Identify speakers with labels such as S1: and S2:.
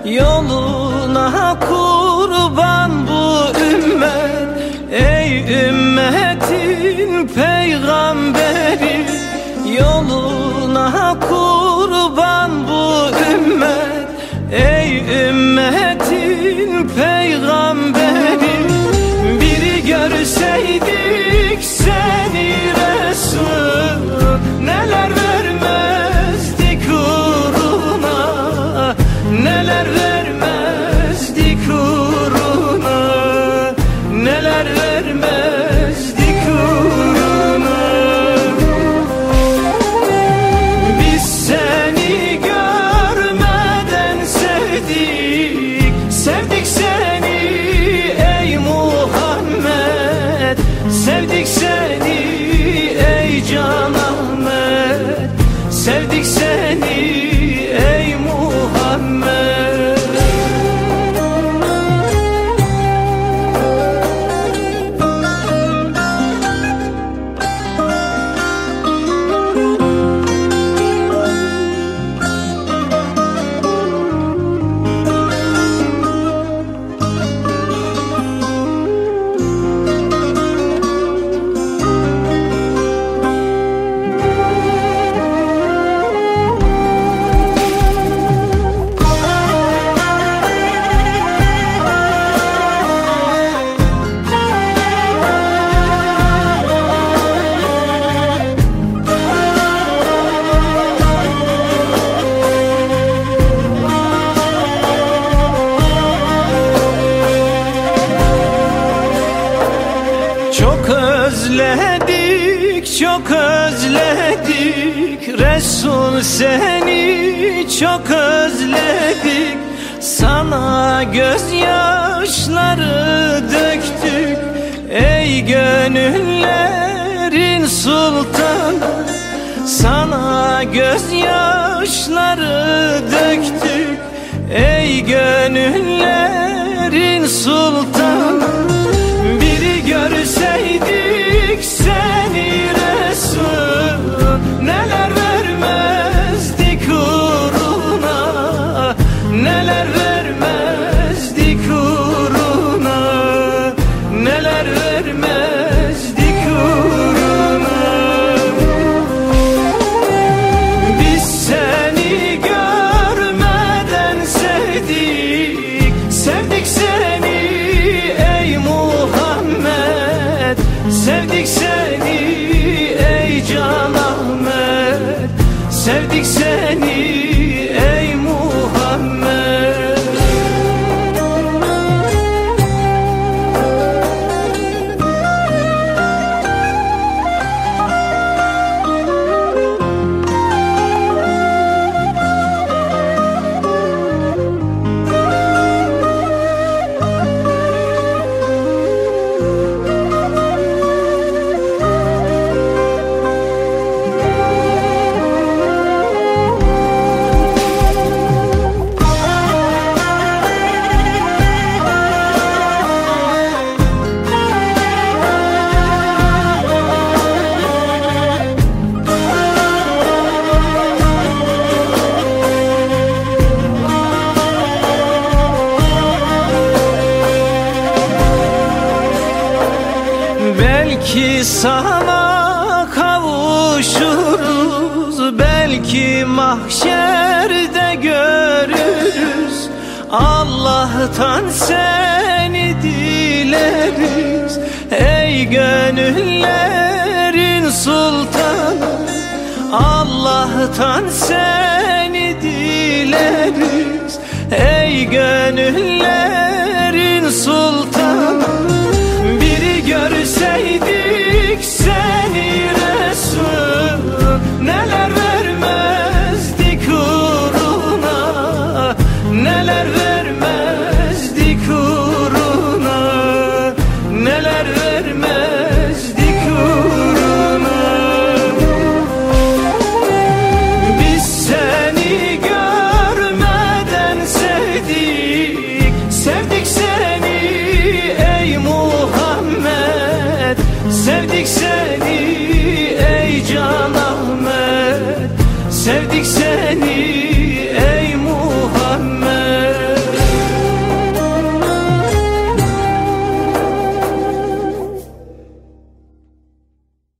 S1: Yoluna kurban bu ümmet, ey ümmetin peygamberi. Yoluna kurban bu ümmet, ey ümmetin peygamberi. Biri görseydik seni Resul, neler vermezdik uğruna, neler vermezdik uğruna, neler vermezdik uğruna. Biz seni görmeden sevdik, sevdik seni ey Muhammed, sevdik seni ey Can Ahmet, sevdik seni ey Muhammed. Çok özledik, çok özledik Resul, seni çok özledik. Sana gözyaşları döktük ey gönüllerin sultanı. Sana gözyaşları döktük ey gönüllerin sultanı. Biri görseydik seni Resul, neler vermezdik uğruna, neler vermezdik uğruna, neler vermezdik uğruna. Biz seni görmeden sevdik, sevdik seni ey Muhammed, sevdik seni ey Can Ahmet, sevdik seni ey Muhammed. Belki sana kavuşuruz, belki mahşerde görürüz. Allah'tan seni dileriz ey gönüllerin sultanı. Allah'tan seni dileriz ey gönüllerin